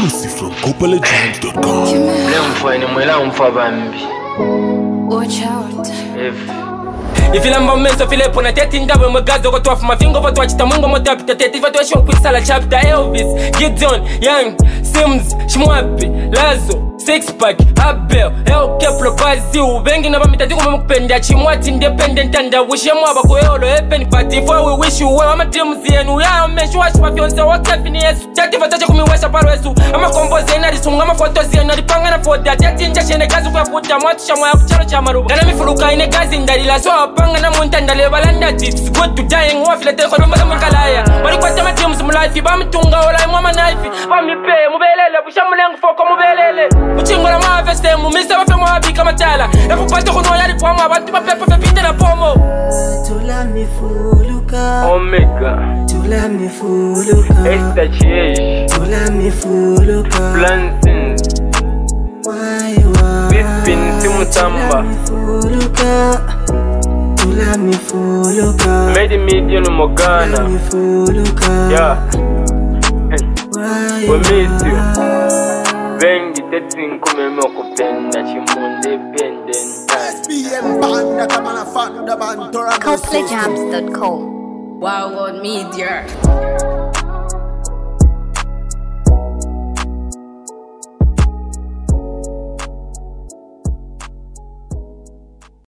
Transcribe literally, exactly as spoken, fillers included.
Exclusive from copa legend dot com. Watch out. If you lamba mmeso file pona teti ndawe mwegazo kwa tuwafu mafingo Votu wachita mungo motapita teti Vatu wa shon quick sala chapter Elvis, Gideon, Young, Sims, Shmwapi, Lazo Six pack, Abel, L Kepler, Baziu Bengi na bamitati kuma mkupenda Chimwati independent anda Wishe mwaba kueolo Happen party for we wish you well Ama timu ziyenu ya umeshu washi mafionse Wakafi ni yesu Tati vatache kumiwesha paro yesu Ama komboze ina risunga mafoto ziyenu Ripanga na foda Tati inja shene gazi kwa futa Mwatu shamwa ya kuchalo cha maruba Kana mifuruka ine gazi ndarila So apanga na muntanda lebalanda tips Good to dying Wafile teko rumba za mkalaya Walikwata matimu simulaifi Bamitunga olai mwama naifi Wamipe mubelele Bushamulengu foko mubelele Uchingola maveste mumisa wafe mwabika matala Efupate kuno yari kwa mwa Bantu mapepo fepinde na pomo Tula mifuluka Omega Tula mifuluka Esta chiei Tula mifuluka Blansins Waiwa Bispin simutamba Tula mifuluka Tula mifuluka Made medium Mogana Tula mifuluka Yeah Waiwa We miss you Bengi teti nkumeme kupenda Chimunde pendent copa legend dot com. Wow, God Media.